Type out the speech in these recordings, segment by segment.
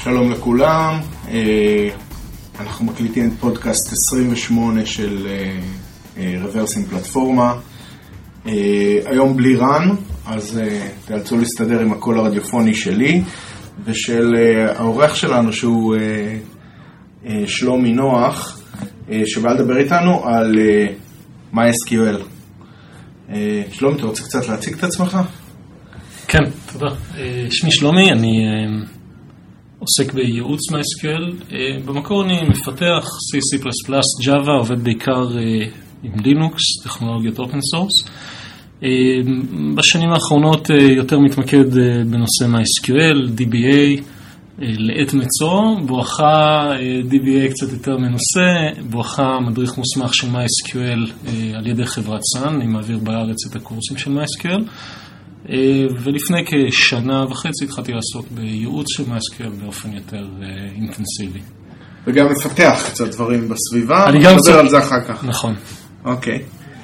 שלום לכולם, אנחנו מקליטים את פודקאסט 28 של רוורסים פלטפורמה. היום בלי רן, אז תאלצו להסתדר עם הקול הרדיופוני שלי ושל האורח שלנו שהוא שלומי נוח, שבא לדבר איתנו על MySQL. שלומי, אתה רוצה קצת להציג את עצמך? כן, תודה. שמי שלומי, אני עוסק בייעוץ MySQL. במקור אני מפתח C, C++, Java, עובד בעיקר עם לינוקס, טכנולוגיות אופן סורס. בשנים האחרונות יותר מתמקד בנושא MySQL, DBA, לעת מצוא, בואכה DBA קצת יותר מנושא, בואכה מדריך מוסמך של MySQL על ידי חברת סאן, אני מעביר בארץ את הקורסים של MySQL. ולפני כשנה וחצי התחלתי לעסוק בייעוץ של MySQL באופן יותר אינטנסיבי. וגם מפתח קצת דברים בסביבה, נדבר על זה אחר כך. נכון. אוקיי.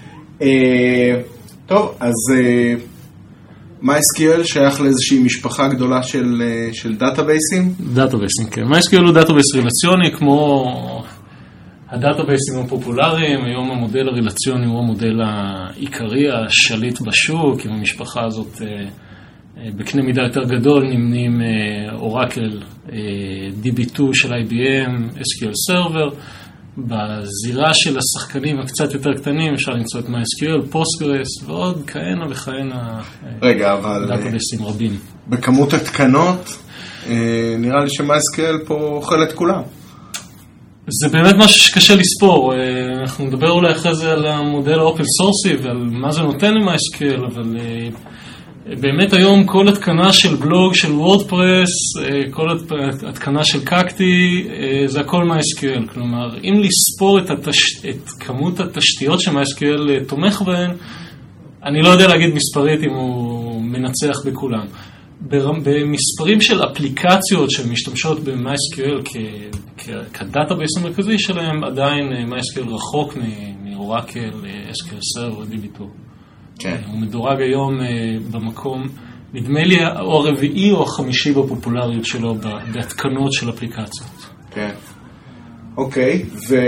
טוב, אז MySQL שייך לאיזושהי משפחה גדולה של דאטאבייסים? דאטאבייסים, כן. MySQL הוא דאטאבייס רילציוני, כמו הדאטאבייסים הפופולריים. היום המודל הרילציוני הוא המודל העיקרי, השליט בשוק. עם המשפחה הזאת בקנה מידה יותר גדול נמנים אורקל, DB2 של IBM, SQL Server. בזירה של השחקנים הקצת יותר קטנים אפשר למצוא את MySQL, Postgres ועוד כהנה וכהנה דאטאבייסים רבים. בכמות התקנות נראה לי ש-MySQL פה אוכל את כולם. זה באמת משהו שקשה לספור. אנחנו נדבר אולי אחרי זה על המודל האופן סורסי ועל מה זה נותן ל-MySQL, אבל באמת היום כל התקנה של בלוג, של וורדפרס, כל התקנה של קקטי, זה הכל MySQL. כלומר, אם לספור את כמות התשתיות ש-MySQL תומך בהן, אני לא יודע להגיד מספרית אם הוא מנצח בכולם. במספרים של אפליקציות שמשתמשות ב-MySQL כדאטאבייס המרכזי שלהם, עדיין MySQL רחוק מאורקל, SQL Server, DB2. כן. הוא מדורג היום במקום, נדמה לי, או הרביעי או החמישי בפופולריות שלו בהתקנות של אפליקציות. כן. אוקיי,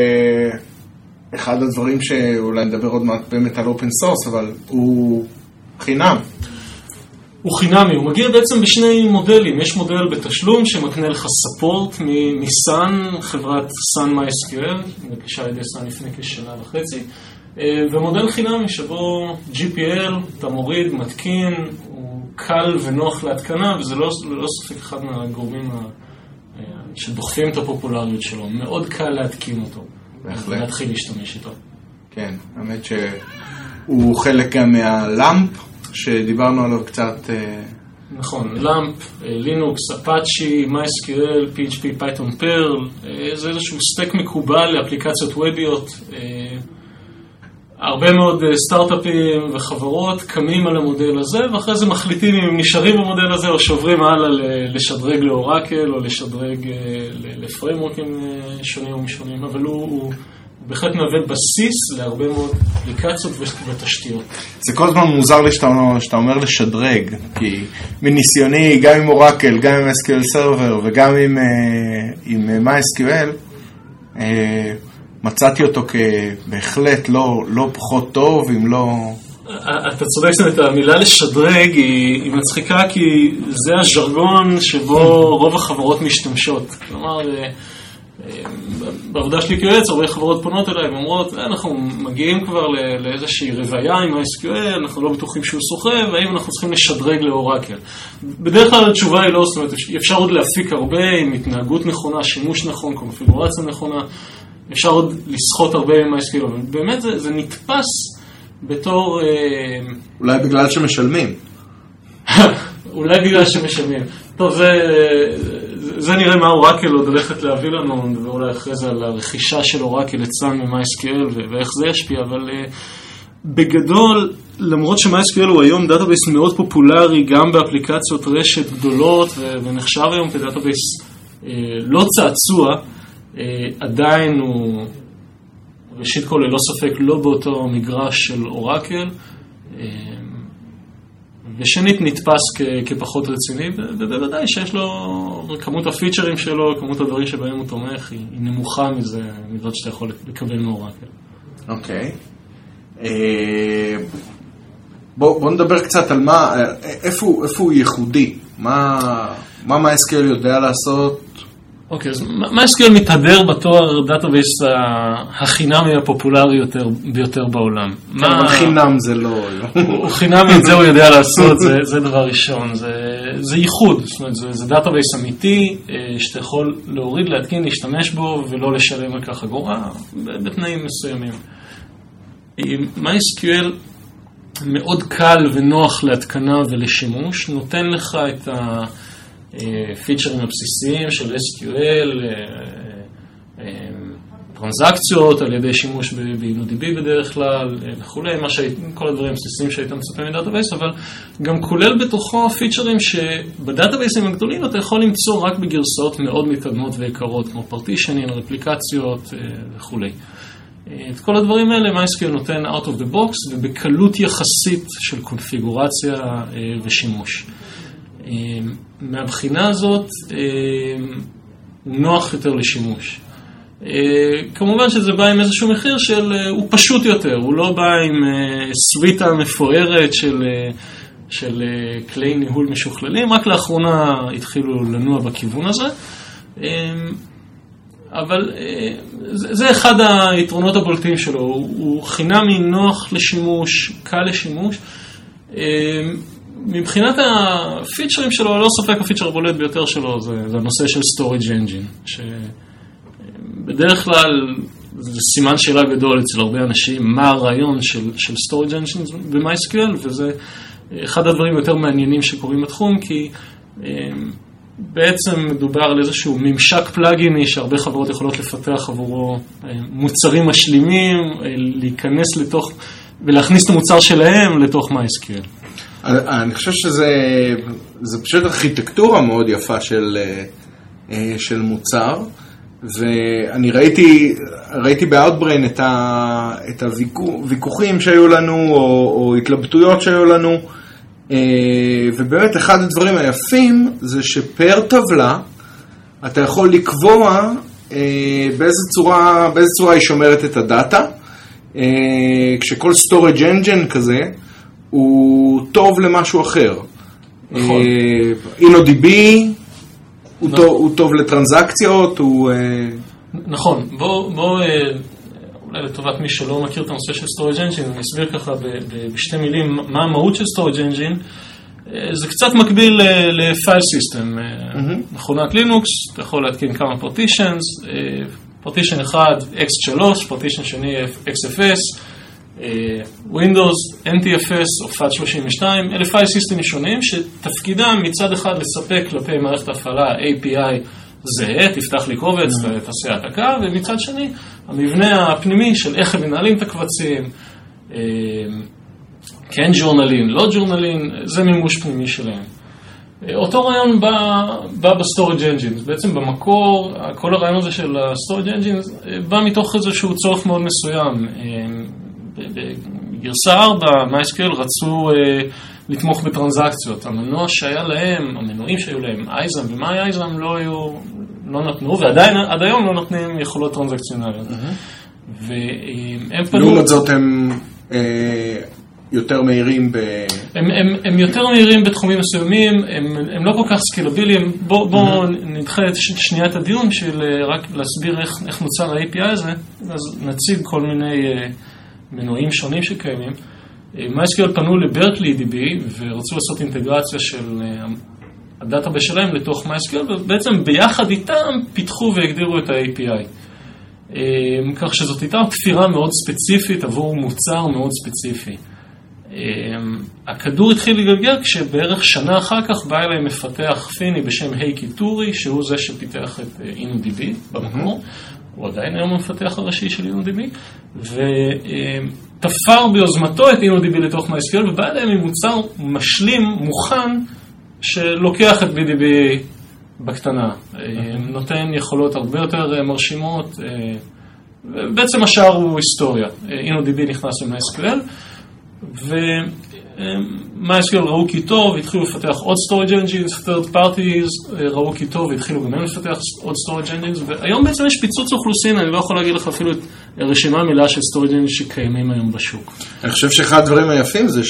ואחד הדברים שאולי נדבר עוד מעט באמת על אופן סורס, אבל הוא חינם. הוא חינמי, הוא מגיע בעצם בשני מודלים. יש מודל בתשלום שמקנה לך ספורט מסאן, חברת סאן MySQL, נרכשה על ידי סאן לפני כשנה וחצי, ומודל חינמי שבו GPL, אתה מוריד, מתקין, הוא קל ונוח להתקנה, וזה לא ספק אחד מהגורמים שדוחפים את הפופולריות שלו. מאוד קל להתקין אותו, ולהתחיל להשתמש איתו. כן, האמת שהוא חלק גם מהלאמפ, שדיברנו עליו קצת. נכון, למפ, לינוקס, אפאצ'י, MySQL, PHP, Python, Perl, זה איזשהו סטק מקובל לאפליקציות ווביות. הרבה מאוד סטארט-אפים וחברות קמים על המודל הזה, ואחרי זה מחליטים אם הם נשארים במודל הזה או שוברים הלאה לשדרג לאורקל או לשדרג לפריימורקים שונים ומשונים, אבל הוא בהחלט מהווה בסיס להרבה מאוד אפליקציות ותשתיות. זה כל הזמן מוזר לי שאתה אומר לשדרג, כי מניסיוני, גם עם אורקל, גם עם SQL Server וגם עם MySQL, מצאתי אותו כבהחלט לא פחות טוב, אם לא... אתה צודק, זאת אומרת, המילה לשדרג היא מצחיקה, כי זה הז'רגון שבו רוב החברות משתמשות. כלומר, בעבודה שלי כיועץ, הרבה חברות פונות אליי ואומרות, אנחנו מגיעים כבר לאיזושהי רוויה עם MySQL, אנחנו לא בטוחים שהוא סוחב, והאם אנחנו צריכים לשדרג לאורקל. בדרך כלל התשובה היא לא, זאת אומרת, אפשר עוד להפיק הרבה עם התנהגות נכונה, שימוש נכון, קונפיגורציה נכונה, אפשר עוד לסחוט הרבה עם MySQL, אבל באמת זה נתפס בתור... אולי בגלל שמשלמים. אולי בגלל שמשלמים. טוב, זה נראה מה אורקל עוד הולכת להביא לנו, ואולי אחרי זה על הרכישה של אורקל אצלם מ-MySQL ואיך זה ישפיע, אבל בגדול, למרות ש-MySQL הוא היום דאטאבייס מאוד פופולרי, גם באפליקציות רשת גדולות, ונחשב היום כדאטאבייס לא צעצוע, עדיין הוא, ראשית כל ללא ספק, לא באותו מגרש של אורקל, ושנית נתפס כפחות רציני, ובוודאי שיש לו כמות הפיצ'רים שלו, כמות הדברים שבהם הוא תומך, היא נמוכה מזה, מדעות שאתה יכול לקבל מאורקל. אוקיי. בוא נדבר קצת על מה, איפה הוא ייחודי, מה MySQL יודע לעשות? אוקיי, אז MySQL מתהדר בתואר דאטאבייס החינמי הפופולרי ביותר בעולם. חינם זה לא... הוא חינמי, את זה הוא יודע לעשות, זה דבר ראשון. זה ייחוד, זאת אומרת, זה דאטאבייס אמיתי, שאתה יכול להוריד, להתקין, להשתמש בו, ולא לשלם על כך אגורה, בתנאים מסוימים. MySQL מאוד קל ונוח להתקנה ולשימוש, נותן לך את הפיצ'רים הבסיסיים של SQL, טרנזקציות על ידי שימוש ב-InnoDB בדרך כלל, וכולי, כל הדברים הבסיסיים שהיית מצפה מדאטאבייס, אבל גם כולל בתוכו פיצ'רים שבדאטאבייסים הגדולים אתה יכול למצוא רק בגרסאות מאוד מתקדמות ויקרות, כמו פרטישנים, רפליקציות וכולי. את כל הדברים האלה MySQL נותן out of the box ובקלות יחסית של קונפיגורציה ושימוש. מהבחינה הזאת הוא נוח יותר לשימוש. כמובן שזה בא עם איזשהו מחיר הוא פשוט יותר, הוא לא בא עם סוויטה מפוארת של כלי ניהול משוכללים, רק לאחרונה התחילו לנוע בכיוון הזה. אבל זה אחד היתרונות הבולטים שלו, הוא חינמי, נוח לשימוש, קל לשימוש. מבחינת הפיצ'רים שלו, לא ספק הפיצ'ר הבולט ביותר שלו, זה הנושא של Storage Engine, שבדרך כלל זה סימן שאלה גדול אצל הרבה אנשים, מה הרעיון של Storage Engine ב-MySQL, וזה אחד הדברים יותר מעניינים שקורים בתחום, כי בעצם מדובר על איזשהו ממשק פלאגיני שהרבה חברות יכולות לפתח עבורו מוצרים משלימים, להיכנס לתוך ולהכניס את המוצר שלהם לתוך MySQL. אני חושב שזה פשוט ארכיטקטורה מאוד יפה של מוצר, ואני ראיתי ב-Outbrain את הוויכוחים שהיו לנו או התלבטויות שהיו לנו, ובאמת אחד הדברים היפים זה שפר טבלה אתה יכול לקבוע באיזה צורה היא שומרת את הדאטה, כשכל storage engine כזה הוא טוב למשהו אחר. נכון. InnoDB הוא טוב לטרנזקציות, נכון. בוא אולי לטובת מי שלא מכיר את הנושא של Storage Engine, אני אסביר ככה בשתי מילים מה המהות של Storage Engine. זה קצת מקביל ל-File System. מכונת לינוקס, אתה יכול להתקין כמה Partitions, Partition אחד X3, Partition שני XFS, Windows, NTFS או FAT32, אלה File System שונים שתפקידם מצד אחד לספק כלפי מערכת ההפעלה API זהה, תפתח לי קובץ ותעשה העתקה, ומצד שני, המבנה הפנימי של איך הם מנהלים את הקבצים, כן ג'ורנלין, לא ג'ורנלין, זה מימוש פנימי שלהם. אותו רעיון בא בסטורג' אנג'ינס, בעצם במקור, כל הרעיון הזה של הסטורג' אנג'ינס בא מתוך איזשהו צורך מאוד מסוים. בגרסה 4, MySQL רצו לתמוך בטרנזקציות. המנוע שהיה להם, המנועים שהיו להם, אייזם ומאי אייזם לא נתנו, ועדיין עד היום לא נותנים יכולות טרנזקציונליות. והם פנו... לעומת זאת הם יותר מהירים הם יותר מהירים בתחומים מסוימים, הם לא כל כך סקילביליים. בואו נדחה שנייה את הדיון של רק להסביר איך נוצר ה-API הזה, אז נציג כל מיני מנועים שונים שקיימים. MySQL פנו לברקלי DB ורצו לעשות אינטגרציה של הדאטאבייס שלהם לתוך MySQL, ובעצם ביחד איתם פיתחו והגדירו את ה-API. כך שזאת הייתה תפירה מאוד ספציפית עבור מוצר מאוד ספציפי. הכדור התחיל לגלגל כשבערך שנה אחר כך בא אליי מפתח פיני בשם הייקי טורי, שהוא זה שפיתח את InnoDB במקור. הוא עדיין היום המפתח הראשי של InnoDB, ותפר ביוזמתו את InnoDB לתוך MySQL, ובא אליהם עם מוצר משלים, מוכן, שלוקח את BDB בקטנה. נותן יכולות הרבה יותר מרשימות, בעצם השאר הוא היסטוריה. InnoDB נכנס ל-MySQL, MySQL ראו כי טוב, התחילו לפתח עוד storage engines, third parties ראו כי טוב, והתחילו גם הם לפתח עוד storage engines, והיום בעצם יש פיצוץ אוכלוסין, אני לא יכול להגיד לך אפילו את רשימה מילה של storage engines שקיימים היום בשוק. אני חושב שאחד הדברים היפים זה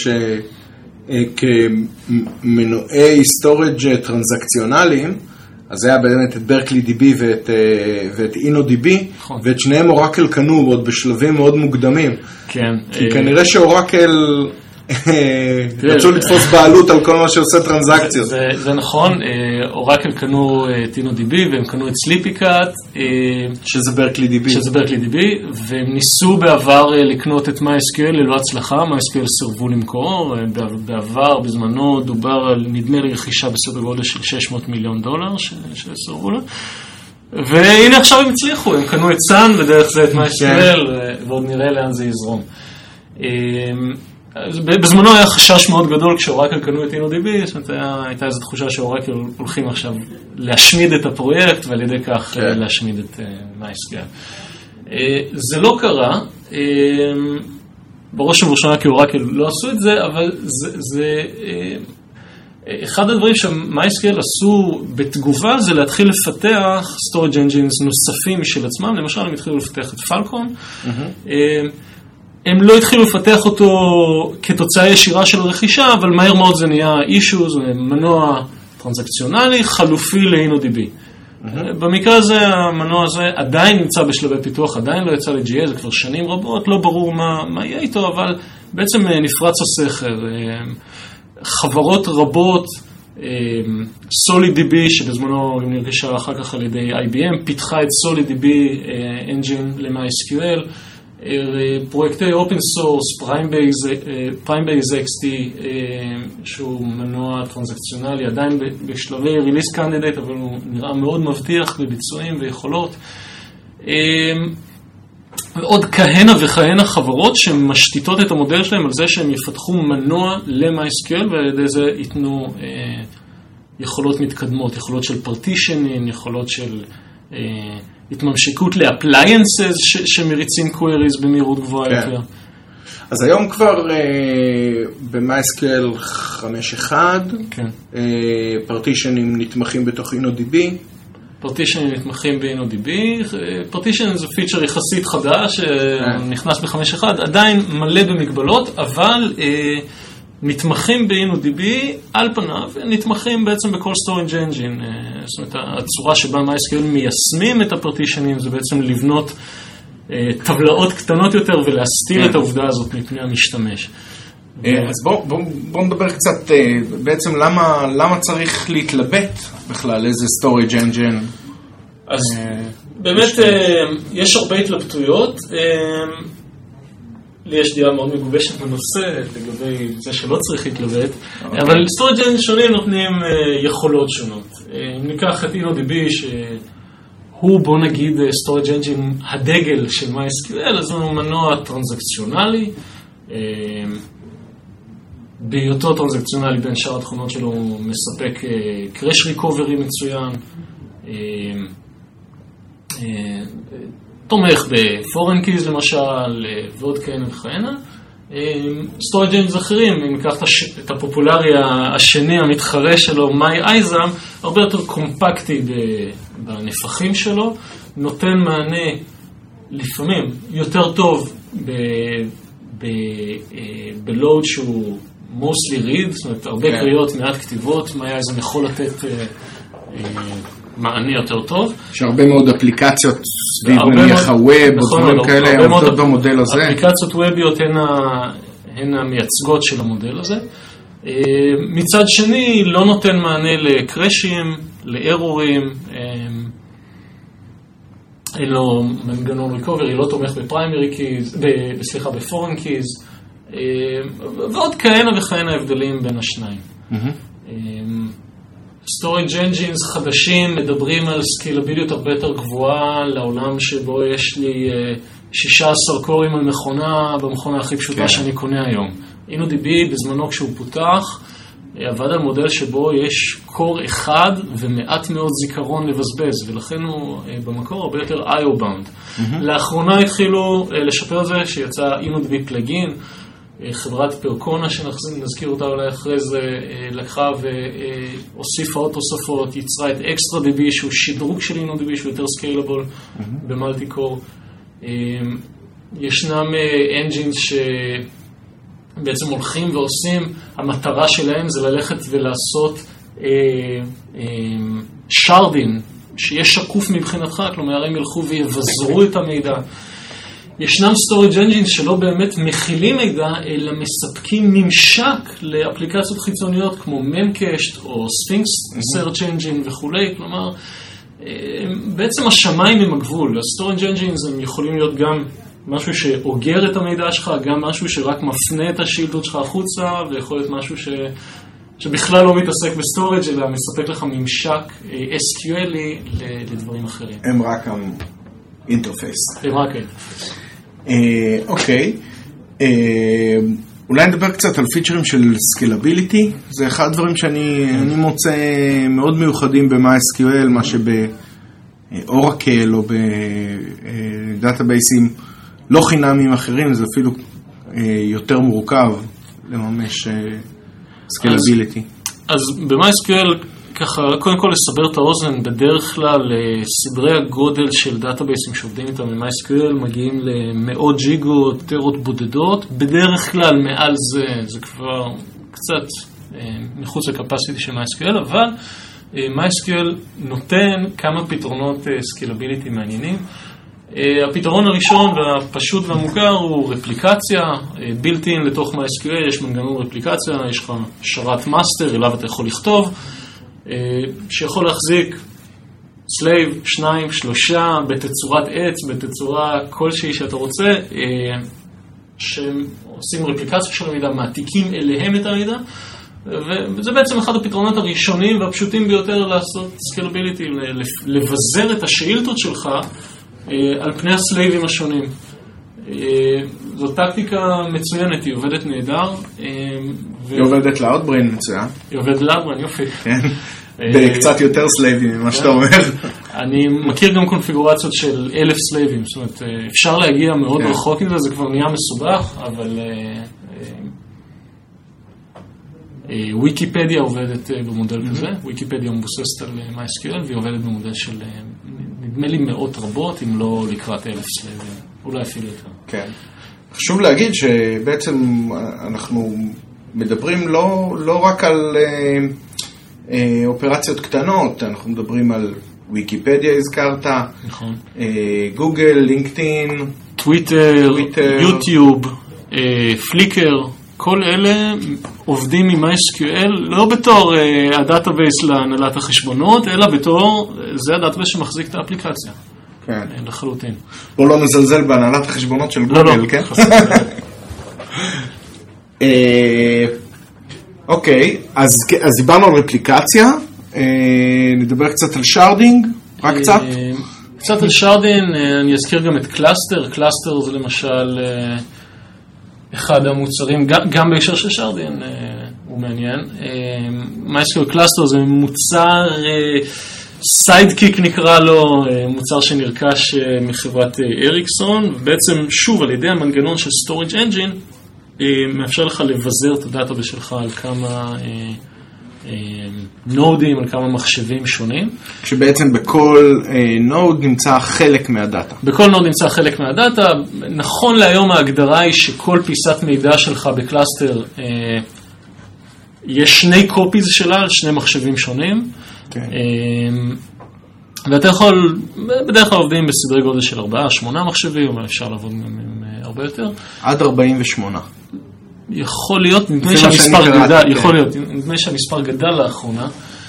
שכמנועי storage טרנזקציונליים, אז היה באמת את ברקלי דיבי ואת אינו דיבי, ואת שניהם אורקל קנו עוד בשלבים מאוד מוקדמים. כן. כי כנראה שאורקל רצו לתפוס בעלות על כל מה שעושה טרנזקציות. זה נכון, אורקל קנו את אינו דיבי, והם קנו את סליפיקאט. שזה ברקלי דיבי, והם ניסו בעבר לקנות את MySQL ללא הצלחה, MySQL סירבו למכור, בעבר בזמנו דובר על נדמה לי רכישה בסדר גודל של $600 מיליון שסירבו לה. והנה עכשיו הם הצליחו, הם קנו את סאן ודרך זה את MySQL, ועוד נראה לאן זה יזרום. בזמנו היה חשש מאוד גדול כשאורקל קנו את אינו-דיבי, הייתה איזו תחושה שאורקל הולכים עכשיו להשמיד את הפרויקט ועל ידי כך להשמיד את MySQL. זה לא קרה, בראש ובראשונה כי אורקל לא עשו את זה, אבל זה אחד הדברים ש-MySQL עשו בתגובה זה להתחיל לפתח storage engines נוספים של עצמם, למשל הם התחילו לפתח את פלקון, הם לא התחילו לפתח אותו כתוצאה ישירה של רכישה, אבל מהר מאוד זה נהיה אישו, זה מנוע טרנזקציונלי חלופי ל-InnoDB. במקרה הזה, המנוע הזה עדיין נמצא בשלבי פיתוח, עדיין לא יצא ל-GA, זה כבר שנים רבות, לא ברור מה יהיה איתו, אבל בעצם נפרץ הסכר. חברות רבות, SolidDB, שבזמנו נרכשה אחר כך על ידי IBM, פיתחה את SolidDB engine ל-MySQL, פרויקטי אופן סורס, Primebase XT, שהוא מנוע טרנזקציונלי, עדיין בשלבי release candidate, אבל הוא נראה מאוד מבטיח בביצועים ויכולות. עוד כהנה וכהנה חברות שמשתיתות את המודל שלהם על זה שהם יפתחו מנוע ל-MySQL, ועל ידי זה ייתנו יכולות מתקדמות, יכולות של partitioning, יכולות של התממשקות ל-appliances שמריצים queries במהירות גבוהה יותר. אז היום כבר ב-MySQL 5.1, פרטישנים נתמכים בתוך InnoDB. פרטישנים נתמכים ב-InnoDB. פרטישן זה פיצ'ר יחסית חדש, שנכנס ב-5.1, עדיין מלא במגבלות, אבל נתמכים ב-InnoDB על פניו, נתמכים בעצם בכל storage engine. זאת אומרת, הצורה שבה MySQL מיישמים את הפרטישנים זה בעצם לבנות טבלאות קטנות יותר ולהסתיר את העובדה הזאת מפני המשתמש. אז בואו נדבר קצת, בעצם למה צריך להתלבט בכלל איזה storage engine? אז באמת יש הרבה התלבטויות. לי יש דעה מאוד מגובשת בנושא לגבי זה שלא צריך להתלבט, אבל storage engine שונים נותנים יכולות שונות. אם ניקח את InnoDB שהוא בוא נגיד storage engine הדגל של MySQL, אז הוא מנוע טרנזקציונלי, בהיותו טרנזקציונלי בין שאר התכונות שלו הוא מספק crash recovery מצוין, תומך ב-foreign keys למשל, ועוד כהנה וכהנה. storage engines אחרים, אם ניקח את הפופולרי השני המתחרה שלו, MyISAM, הרבה יותר קומפקטי בנפחים שלו, נותן מענה לפעמים יותר טוב בלואוד שהוא mostly read, זאת אומרת הרבה קריאות, מעט כתיבות, MyISAM יכול לתת מענה יותר טוב. יש הרבה מאוד אפליקציות סביב נניח הווב או דברים כאלה, עובדות במודל הזה. אפליקציות ווביות הן המייצגות של המודל הזה. מצד שני, לא נותן מענה לקרשים, לארורים, אין לו מנגנון ריקוברי, לא תומך בפריימרי קיז, בפורן קיז, ועוד כהנה וכהנה הבדלים בין השניים. storage engines חדשים מדברים על סקילביליות הרבה יותר גבוהה לעולם שבו יש לי 16 קורים על מכונה במכונה הכי פשוטה שאני קונה היום. InnoDB בזמנו כשהוא פותח עבד על מודל שבו יש קור אחד ומעט מאוד זיכרון לבזבז, ולכן הוא במקור הרבה יותר IO bound. לאחרונה התחילו לשפר את זה שיצא InnoDB פלאגין, חברת פרקונה, שנזכיר אותה אולי אחרי זה, לקחה והוסיפה עוד תוספות, יצרה את XtraDB, שהוא שדרוג של InnoDB, שהוא יותר סקיילבל במולטי-קור. ישנם engines שבעצם הולכים ועושים, המטרה שלהם זה ללכת ולעשות שרדין, שיהיה שקוף מבחינתך, כלומר הם ילכו ויבזרו את המידע. ישנם storage engines שלא באמת מכילים מידע, אלא מספקים ממשק לאפליקציות חיצוניות כמו Memcached או Sphinx Search Engine וכו'. כלומר, בעצם השמיים הם הגבול. ה-storage engines הם יכולים להיות גם משהו שאוגר את המידע שלך, גם משהו שרק מפנה את השאילתות שלך החוצה, ויכול להיות משהו שבכלל לא מתעסק בסטורג' אלא מספק לך ממשק SQL לדברים אחרים. הם רק האינטרפייס. הם רק האינטרפייס. אוקיי. אולי נדבר קצת על פיצ'רים של סקלביליטי. זה אחד הדברים שאני מוצא מאוד מיוחדים ב-MySQL, מה שבאורקל או בדאטאבייסים לא חינמיים אחרים, זה אפילו יותר מורכב לממש סקלביליטי. אז ב-MySQL, ככה, קודם כל לסבר את האוזן, בדרך כלל סדרי הגודל של דאטאבייסים שעובדים איתם ב-MySQL מגיעים למאות ג'יגות, טרות בודדות, בדרך כלל מעל זה כבר קצת מחוץ לקפסיטי של MySQL, אבל MySQL נותן כמה פתרונות סקלביליטי מעניינים. הפתרון הראשון והפשוט והמוכר הוא רפליקציה, built-in לתוך MySQL, יש מנגנון רפליקציה, יש לך שרת מאסטר, אליו אתה יכול לכתוב, שיכול להחזיק סלייב, 2, 3, בתצורת עץ, בתצורה כלשהי שאתה רוצה, שהם עושים רפליקציה של המידע, מעתיקים אליהם את המידע, וזה בעצם אחד הפתרונות הראשונים והפשוטים ביותר לעשות סקלביליטי, לבזר את השאילתות שלך על פני הסלייבים השונים. זו טקטיקה מצוינת, היא עובדת נהדר. היא עובדת ל-Outbrain מצוין. היא עובדת ל-Outbrain, יופי. כן, בקצת יותר סלייבים ממה שאתה אומר. אני מכיר גם קונפיגורציות של 1,000 סלייבים, זאת אומרת, אפשר להגיע מאוד רחוק עם זה, זה כבר נהיה מסובך, אבל ויקיפדיה עובדת במודל כזה, ויקיפדיה מבוססת על MySQL, והיא עובדת במודל של, נדמה לי, מאות רבות, אם לא לקראת 1,000 סלייבים, אולי אפילו יותר. כן. חשוב להגיד שבעצם אנחנו מדברים לא רק על אופרציות קטנות, אנחנו מדברים על ויקיפדיה הזכרת, נכון. גוגל, לינקדאין, טוויטר, יוטיוב, פליקר, כל אלה עובדים עם MySQL לא בתור הדאטאבייס להנהלת החשבונות, אלא בתור, זה הדאטאבייס שמחזיק את האפליקציה. כן. לחלוטין. בוא לא נזלזל בהנהלת החשבונות של גוגל, כן? אוקיי, אז דיברנו על רפליקציה, נדבר קצת על שרדינג, רק קצת? קצת על שרדינג, אני אזכיר גם את קלאסטר, קלאסטר זה למשל אחד המוצרים, גם בהקשר של שרדינג הוא מעניין. MySQL קלאסטר זה מוצר סיידקיק נקרא לו, מוצר שנרכש מחברת אריקסון, ובעצם שוב על ידי המנגנון של Storage Engine, מאפשר לך לבזר את הדאטאבייס שלך על כמה נודים, על כמה מחשבים שונים. כשבעצם בכל נוד נמצא חלק מהדאטה. בכל נוד נמצא חלק מהדאטה. נכון להיום ההגדרה היא שכל פיסת מידע שלך בקלאסטר, יש 2 קופיז שלה על 2 מחשבים שונים. כן. ואתה יכול, בדרך כלל עובדים בסדרי גודל של 4-8 מחשבים, אבל אפשר לעבוד עם הרבה יותר. עד 48. יכול להיות, נדמה שהמספר גדל, יכול להיות, נדמה שהמספר גדל לאחרונה.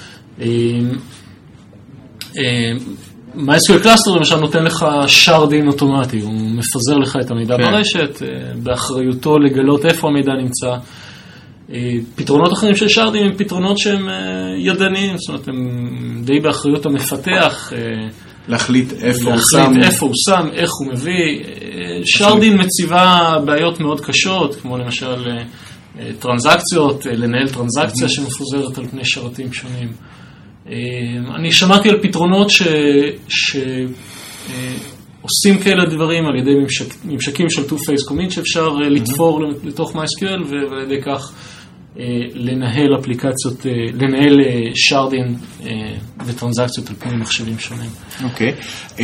MySQL קלאסטר למשל נותן לך שרדין אוטומטי, הוא מפזר לך את המידע ברשת, באחריותו לגלות איפה המידע נמצא. פתרונות אחרים של שרדין הם פתרונות שהם ידניים, זאת אומרת, הם די באחריות המפתח. להחליט איפה הוא שם, איך הוא מביא. שרדין מציבה בעיות מאוד קשות, כמו למשל טרנזקציות, לנהל טרנזקציה שמפוזרת על פני שרתים שונים. אני שמעתי על פתרונות עושים כאלה דברים על ידי ממשקים של two-phase commit שאפשר לתפור לתוך MySQL, ועל ידי כך לנהל אפליקציות, לנהל שרדים וטרנזקציות על פני מחשבים שונים. אוקיי.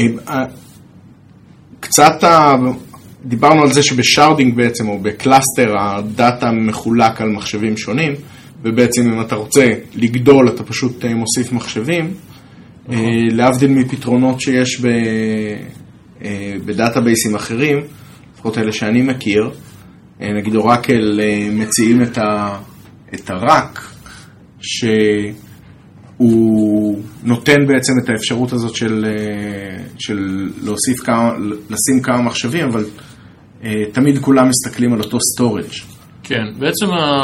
קצת דיברנו על זה שבשרדינג בעצם, או בקלאסטר, הדאטה מחולק על מחשבים שונים, ובעצם אם אתה רוצה לגדול, אתה פשוט מוסיף מחשבים, להבדיל מפתרונות שיש בדאטאבייסים אחרים, לפחות אלה שאני מכיר, נגיד אורקל מציעים את הרק, שהוא נותן בעצם את האפשרות הזאת של לשים כמה מחשבים, אבל תמיד כולם מסתכלים על אותו storage. כן, בעצם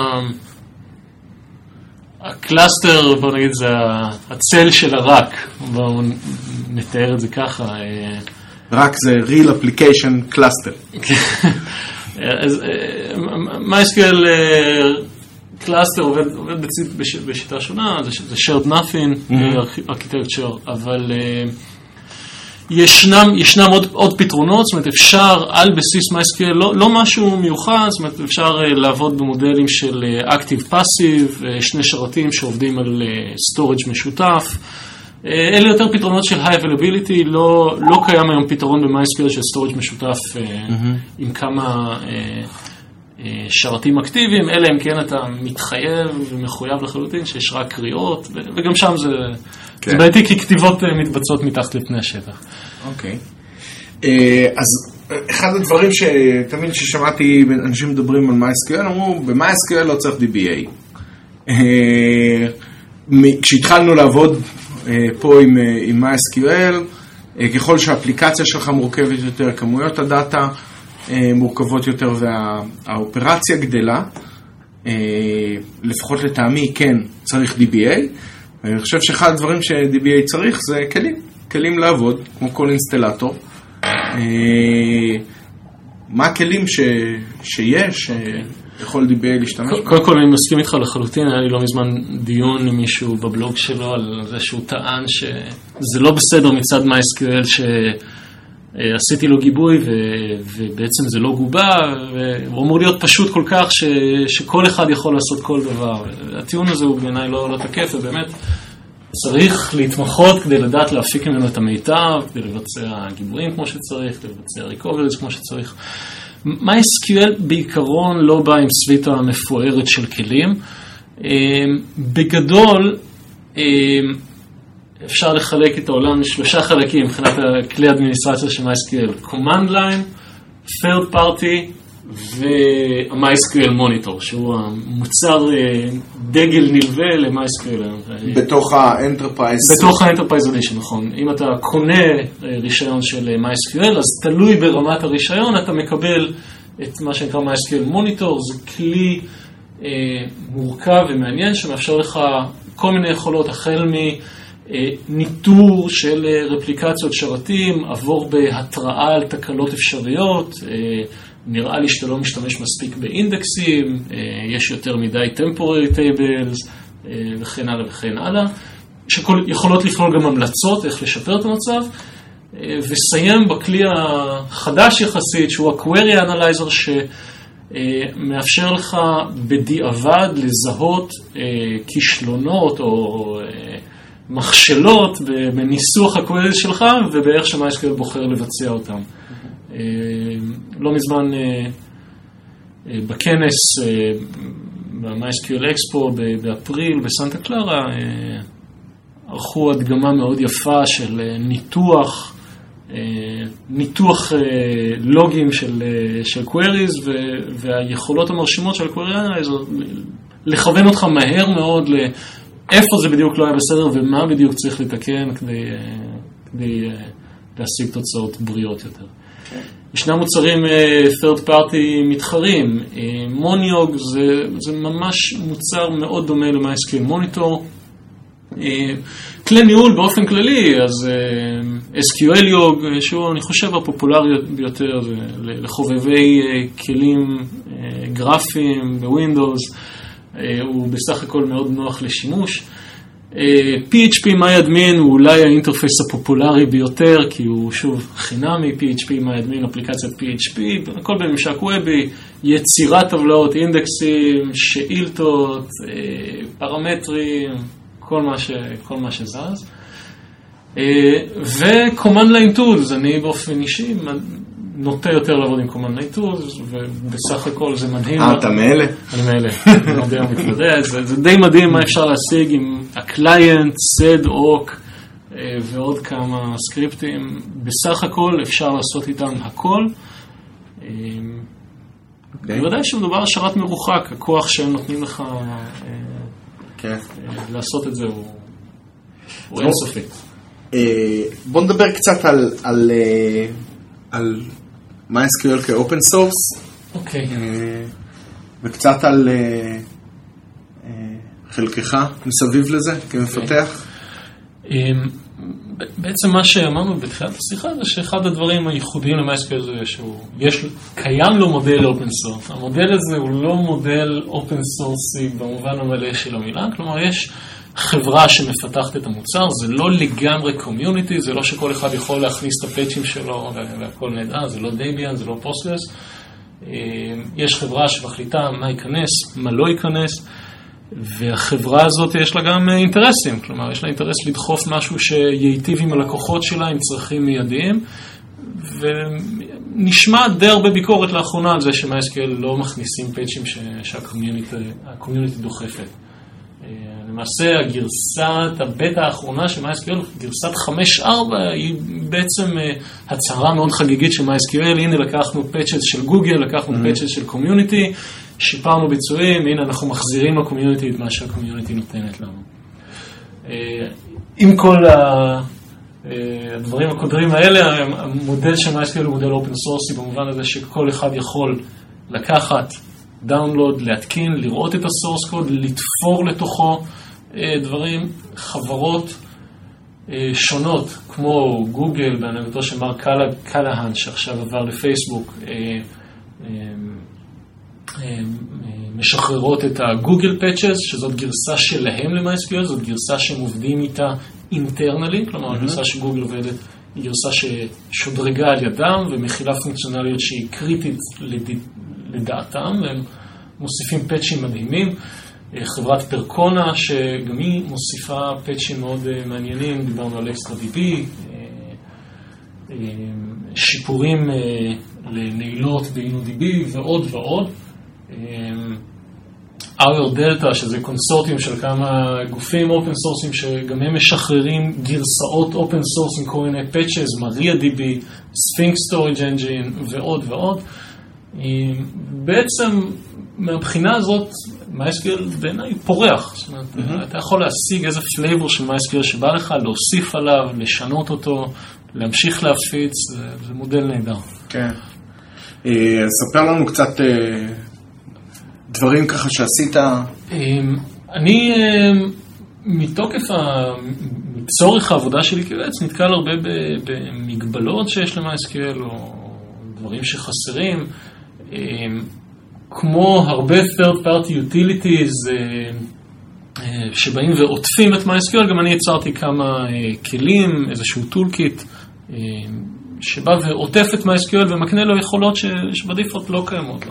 הקלאסטר, בוא נגיד, זה הצל של הרק, בואו נתאר את זה ככה. רק זה real application cluster. אז MySQL קלאסטר עובד בשיטה שונה, זה shared nothing architecture, אבל ישנם עוד פתרונות, זאת אומרת אפשר על בסיס MySQL, לא משהו מיוחד, זאת אומרת אפשר לעבוד במודלים של Active Passive, שני שרתים שעובדים על storage משותף, אלה יותר פתרונות של High Availability, לא קיים היום פתרון ב-MySQL של storage משותף עם כמה שרתים אקטיביים, אלא אם כן אתה מתחייב ומחויב לחלוטין שיש רק קריאות, וגם שם זה בעייתי כי כתיבות מתבצעות מתחת לפני השטח. אוקיי. אז אחד הדברים שתמיד ששמעתי אנשים מדברים על MySQL, אמרו, ב-MySQL לא צריך DBA. כשהתחלנו לעבוד פה עם MySQL, ככל שהאפליקציה שלך מורכבת יותר, כמויות הדאטה מורכבות יותר והאופרציה גדלה, לפחות לטעמי כן צריך DBA. אני חושב שאחד הדברים ש-DBA צריך זה כלים לעבוד, כמו כל אינסטלטור. מה הכלים שיש יכול DBA להשתמש? קודם כל אני מסכים איתך לחלוטין, היה לי לא מזמן דיון עם מישהו בבלוג שלו על זה שהוא טען שזה לא בסדר מצד MySQL שעשיתי לו גיבוי ובעצם זה לא גובה, והוא אמור להיות פשוט כל כך שכל אחד יכול לעשות כל דבר. הטיעון הזה הוא בעיניי לא תקף, ובאמת צריך להתמחות כדי לדעת להפיק ממנו את המיטב, כדי לבצע גיבויים כמו שצריך, כדי לבצע recovery כמו שצריך. MySQL בעיקרון לא בא עם סוויטה מפוארת של כלים. בגדול, אפשר לחלק את העולם לשלושה חלקים מבחינת הכלי אדמיניסטרציה של MySQL. Command Line, Third Party ו-MySQL Monitor, שהוא המוצר דגל נלווה ל-MySQL. בתוך ה-Enterprise. בתוך ה-Enterprise Edition, נכון. אם אתה קונה רישיון של MySQL, אז תלוי ברמת הרישיון, אתה מקבל את מה שנקרא MySQL Monitor, זה כלי מורכב ומעניין, שמאפשר לך כל מיני יכולות, החל מניטור של רפליקציות שרתים, עבור בהתראה על תקלות אפשריות, נראה לי שאתה לא משתמש מספיק באינדקסים, יש יותר מדי temporary tables וכן הלאה וכן הלאה, שיכולות לכלול גם המלצות איך לשפר את המצב, וסיים בכלי החדש יחסית שהוא ה-Query Analyzer שמאפשר לך בדיעבד לזהות כישלונות או מכשלות בניסוח ה-Query שלך ובאיך ש-MySQL בוחר לבצע אותם. לא מזמן בכנס ב-MySQL Expo באפריל בסנטה קלרה ערכו הדגמה מאוד יפה של ניתוח לוגים של queries והיכולות המרשימות של query analyzer לכוון אותך מהר מאוד לאיפה זה בדיוק לא היה בסדר ומה בדיוק צריך לתקן כדי להשיג תוצאות בריאות יותר. ישנם מוצרים third party מתחרים. מוניוג זה ממש מוצר מאוד דומה ל-MySQL Monitor. כלי ניהול באופן כללי, אז SQLiog, שהוא אני חושב הפופולרי ביותר לחובבי כלים גרפיים בווינדוס, הוא בסך הכל מאוד נוח לשימוש. PHP-MyAdmin הוא אולי האינטרפייס הפופולרי ביותר, כי הוא שוב חינמי, PHP-MyAdmin, אפליקציית PHP, הכל בממשק וובי, יצירת טבלאות, אינדקסים, שאילתות, פרמטרים, כל מה שזז. ו-Command Line Tools, אני באופן אישי נוטה יותר לעבוד עם Command Line Tools, ובסך הכל זה מדהים. אתה מאלה? אני מאלה, אני מודה ומתוודה, זה די מדהים מה אפשר להשיג עם הקליינט, סד, אוק, ועוד כמה סקריפטים. בסך הכל אפשר לעשות איתם הכל. בוודאי שמדובר על שרת מרוחק, הכוח שהם נותנים לך לעשות את זה הוא אינסופי. בוא נדבר קצת על MySQL כאופן סורס. אוקיי. וקצת על חלקך מסביב לזה כמפתח. בעצם מה שאמרנו בתחילת השיחה זה שאחד הדברים הייחודיים ל-MySQL זה קיים לו מודל אופן סורס. המודל הזה הוא לא מודל אופן סורסי במובן המלא של המילה, כלומר יש חברה שמפתחת את המוצר, זה לא לגמרי קומיוניטי, זה לא שכל אחד יכול להכניס את הפאצ'ים שלו והכל נדע, זה לא דייביאן, זה לא פוסטגרס. יש חברה שמחליטה מה ייכנס, מה לא ייכנס, והחברה הזאת יש לה גם אינטרסים, כלומר יש לה אינטרס לדחוף משהו שייטיב עם הלקוחות שלה, עם צרכים מיידיים, ונשמע די הרבה ביקורת לאחרונה על זה ש-MySQL לא מכניסים פאצ'ים שהקומיוניטי דוחפת. למעשה הגרסת הבטא האחרונה של MySQL, גרסת 5.4, היא בעצם הצהרה מאוד חגיגית של MySQL. הנה לקחנו פאצ'ס של גוגל, לקחנו פאצ'ס של קומיוניטי, שיפרנו ביצועים, הנה אנחנו מחזירים לקומיוניטי את מה שהקומיוניטי נותנת לנו. עם כל הדברים הקודרים האלה, המודל של MySQL הוא מודל אופן סורסי, במובן הזה שכל אחד יכול לקחת דאונלוד, להתקין, לראות את הסורס קוד, לתפור לתוכו דברים, חברות שונות, כמו גוגל, בהנהגתו של מר קלהן, שעכשיו עבר לפייסבוק, משחררות את הגוגל פאצ'ס, שזאת גרסה שלהם ל-MySQL, זאת גרסה שהם עובדים איתה אינטרנלי, כלומר הגרסה שגוגל עובדת היא גרסה ששודרגה על ידם ומכילה פונקציונליות שהיא קריטית לדעתם, והם מוסיפים פאצ'ים מדהימים. חברת פרקונה, שגם היא מוסיפה פאצ'ים מאוד מעניינים, דיברנו על XtraDB, שיפורים לנעילות ב-InnoDB ועוד ועוד. Our Delta, שזה קונסורטיום של כמה גופים אופן סורסים שגם הם משחררים גרסאות אופן סורס עם כל מיני פאצ'ס, MariaDB, Sphinx Storage Engine ועוד ועוד. בעצם מהבחינה הזאת MySQL בעיניי פורח, זאת אומרת, אתה יכול להשיג איזה פלייבור של MySQL שבא לך, להוסיף עליו, לשנות אותו, להמשיך להפיץ, זה מודל נהדר. כן. ספר לנו קצת דברים ככה שעשית. אני מתוקף מצורך העבודה שלי כיועץ נתקל הרבה במגבלות שיש ל-MySQL או דברים שחסרים, כמו הרבה third party utilities שבאים ועוטפים את MySQL. גם אני יצרתי כמה כלים, איזשהו toolkit שבא ועוטף את MySQL ומקנה לו יכולות שבדיפולט לא קיימות לו.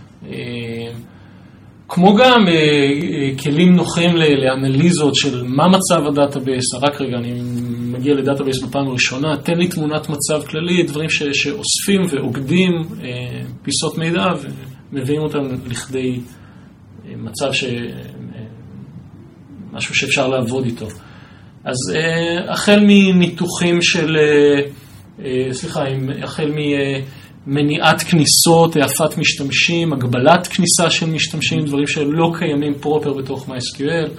כמו גם כלים נוחים לאנליזות של מה מצב הדאטאבייס. רק רגע, אני מגיע לדאטאבייס בפעם הראשונה, תן לי תמונת מצב כללי, דברים שאוספים ועוקדים פיסות מידע ומביאים אותם לכדי מצב משהו שאפשר לעבוד איתו. אז החל מניתוחים של, החל מניעת כניסות, העפת משתמשים, הגבלת כניסה של משתמשים, דברים שלא קיימים פרופר בתוך MySQL.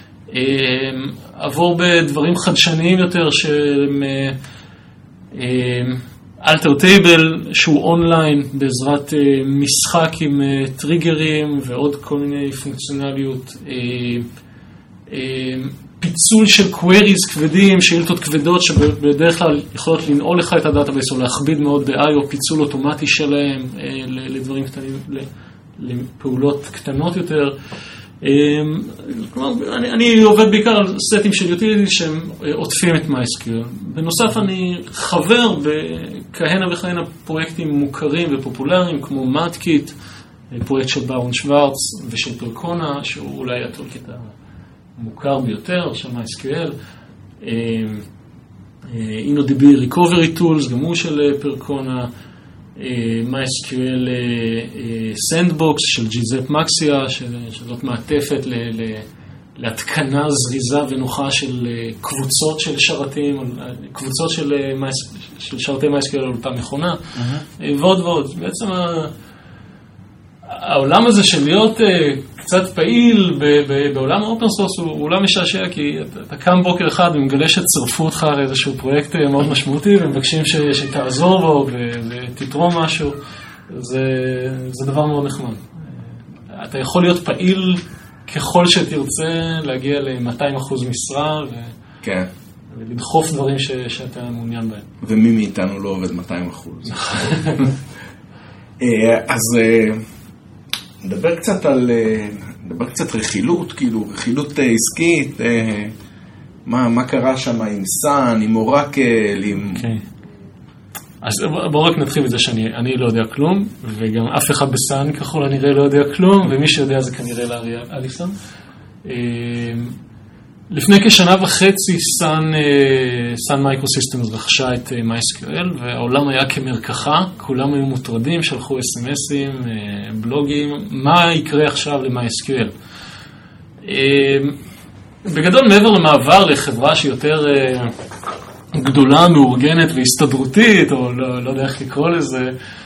עבור בדברים חדשניים יותר של Alter Table, שהוא אונליין בעזרת משחק עם טריגרים ועוד כל מיני פונקציונליות. פיצול של queries כבדים, שאילתות כבדות שבדרך כלל יכולות לנעול לך את הדאטאבייס או להכביד מאוד ב-IO, פיצול אוטומטי שלהם לדברים קטנים, לפעולות קטנות יותר. כלומר, אני עובד בעיקר על סטים של utility שהם עוטפים את MySQL. בנוסף, אני חבר בכהנה וכהנה פרויקטים מוכרים ופופולריים, כמו MadKit, פרויקט של ברון שוורץ ושל פרקונה, שהוא אולי הטולקיט המוכר ביותר של MySQL. InnoDB Recovery Tools, גם הוא של פרקונה. MySQL Sandbox של GZEP Maxia, שזאת מעטפת להתקנה זריזה ונוחה של קבוצות של שרתים, קבוצות של שרתי MySQL על אותה מכונה, ועוד ועוד. בעצם העולם הזה של להיות קצת פעיל בעולם האופן סורס הוא עולם משעשע, כי אתה קם בוקר אחד ומגלה שצרפו אותך לאיזשהו פרויקט מאוד משמעותי ומבקשים שתעזור בו ותתרום משהו. זה דבר מאוד נחמד. אתה יכול להיות פעיל ככל שתרצה, להגיע ל-200% משרה ולדחוף דברים שאתה מעוניין בהם. ומי מאיתנו לא עובד 200%. אז נדבר קצת רכילות, כאילו רכילות עסקית, מה קרה שם עם סאן, עם אורקל, עם... אז בואו רק נתחיל בזה שאני לא יודע כלום, וגם אף אחד בסאן ככל הנראה לא יודע כלום, ומי שיודע זה כנראה לארי אליסון. לפני כשנה וחצי סאן מייקרוסיסטמס רכשה את MySQL, והעולם היה כמרקחה, כולם היו מוטרדים, שלחו SMS'ים, בלוגים, מה יקרה עכשיו ל-MySQL. בגדול, מעבר למעבר לחברה שיותר גדולה, מאורגנת והסתדרותית, או לא יודע איך לקרוא לזה,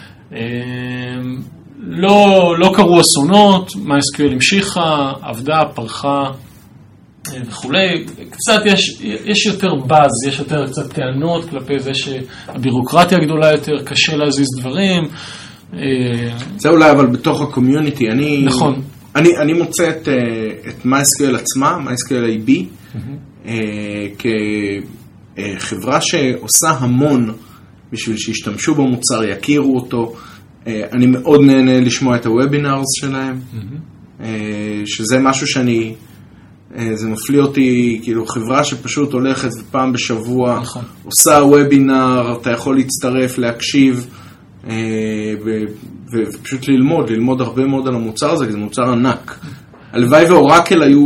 לא קרו אסונות, MySQL המשיכה, עבדה, פרחה, וכולי. קצת יש יותר באז, יש יותר קצת טענות כלפי זה שהבירוקרטיה גדולה יותר, קשה להזיז דברים. זה אולי אבל בתוך הקומיוניטי, נכון. אני מוצא את MySQL עצמה, MySQL IB, כחברה שעושה המון בשביל שישתמשו במוצר, יכירו אותו. אני מאוד נהנה לשמוע את הוובינרס שלהם, שזה משהו זה מפליא אותי, כאילו חברה שפשוט הולכת פעם בשבוע, נכון. עושה וובינר, אתה יכול להצטרף, להקשיב, ופשוט ללמוד הרבה מאוד על המוצר הזה, כי זה מוצר ענק. הלוואי ואורקל היו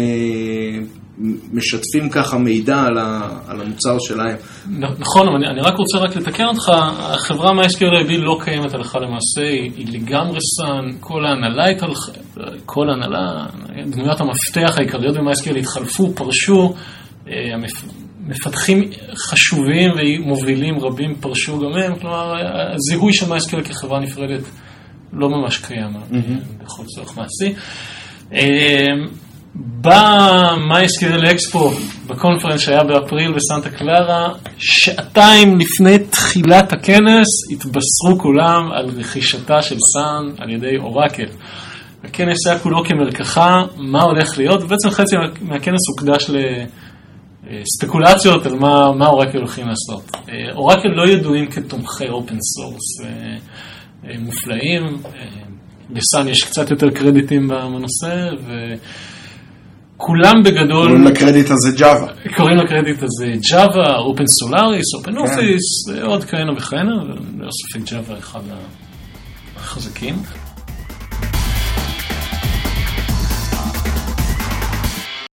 משתפים ככה מידע על המוצר שלהם. נכון, אבל אני רק רוצה לתקן אותך, החברה MySQL IB לא קיימת הלכה למעשה, היא לגמרי סאן, כל ההנהלה, דמויות המפתח העיקריות ב-MySQL התחלפו, פרשו, מפתחים חשובים ומובילים רבים פרשו גם הם, כלומר, הזיהוי של MySQL כחברה נפרדת לא ממש קיים, בכל צורך מעשי. ב-MySQL אקספו, בקונפרנס שהיה באפריל בסנטה קלרה, שעתיים לפני תחילת הכנס, התבשרו כולם על רכישתה של סאן על ידי אורקל. הכנס היה כולו כמרקחה, מה הולך להיות, ובעצם חצי מהכנס הוקדש לספקולציות על מה אורקל הולכים לעשות. אורקל לא ידועים כתומכי אופן סורס מופלאים, בסאן יש קצת יותר קרדיטים בנושא, כולם בגדול... קוראים לקרדיט הזה ג'אווה. קוראים לקרדיט הזה ג'אווה, אופן סולאריס, אופן אופיס, עוד כהנה וכהנה, ולא ספק ג'אווה אחד החזקים.